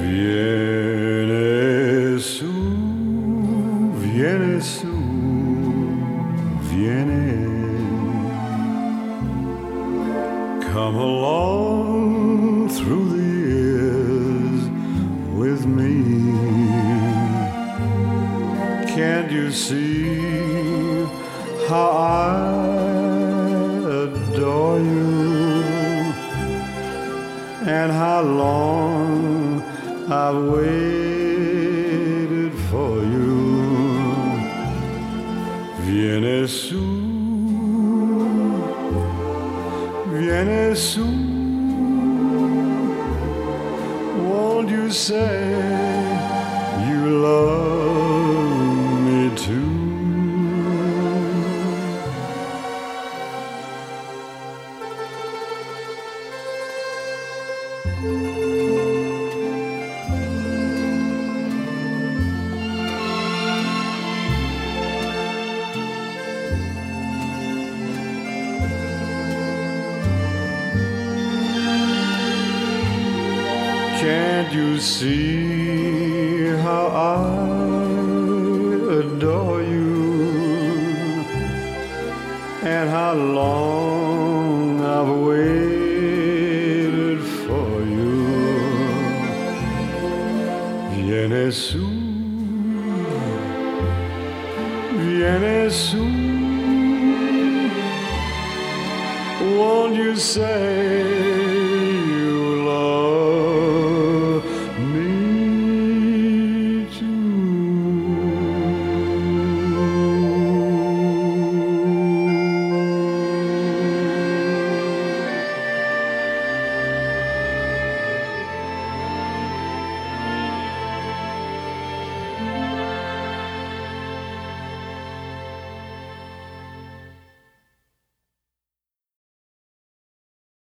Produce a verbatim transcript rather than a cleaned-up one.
Viene su, viene su, viene. Come along through the years with me. Can't you see how I adore you and how long I've waited for you? Viene su, viene su. Won't you say you love me too? Can't you see how I adore you and how long I've waited for you? Viene su, viene su. Won't you say